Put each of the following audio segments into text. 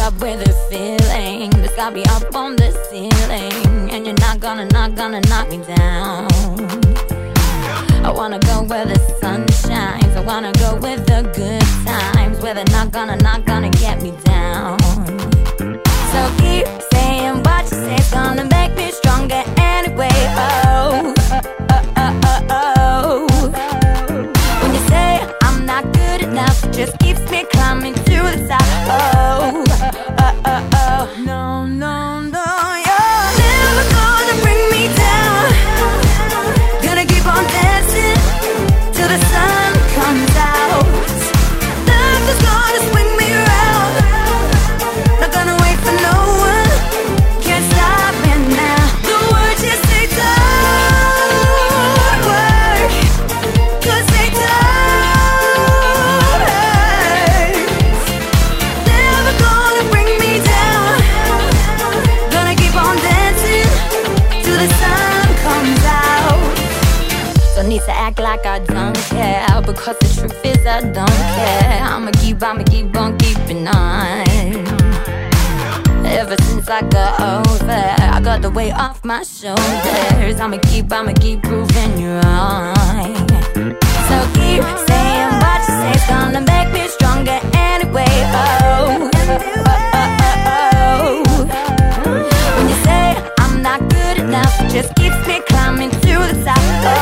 up with a feeling that's got me up on the ceiling, and you're not gonna knock me down. I wanna go where the sun shines. I wanna go with the good times, where they're not gonna get me down. So keep saying what you say's gonna make me stronger anyway. Oh, when you say I'm not good enough, it just keeps me climbing to the top. Oh, no, no, no, you're never gonna bring me down. Gonna keep on dancing till the sun comes out. Love is gonna swing me around. Not gonna wait for no one. Can't stop me now. The words you say don't work, 'cause they don't hurt. Never gonna bring me down. Gonna keep on dancing till the sun comes out. Don't need to act like I don't care, because the truth is I don't care. I'ma keep on keeping on. Ever since I got over, I got the weight off my shoulders. I'ma keep proving you wrong. So keep saying what you say's gonna make me stronger anyway. Oh, when you say I'm not good enough, it just keeps me climbing to the top.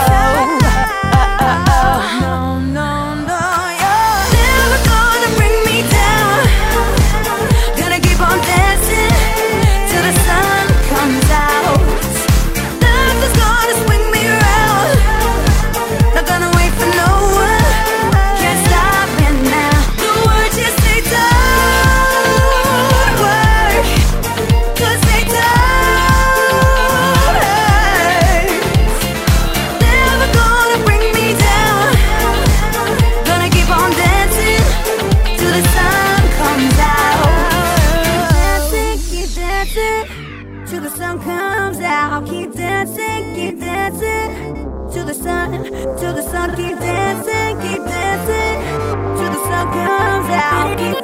No, no, no, you're never gonna bring me down. Gonna keep on dancing till the sun comes out. Love is gonna swing me around. Not gonna wait for no one. Can't stop me now. The words you say don't work, 'cause they don't hurt. Never gonna bring me down. Gonna keep on dancing till the sun comes out. Dancing, keep dancing till the sun comes out. Keep dancing till the sun, keep dancing till the sun comes out. Keep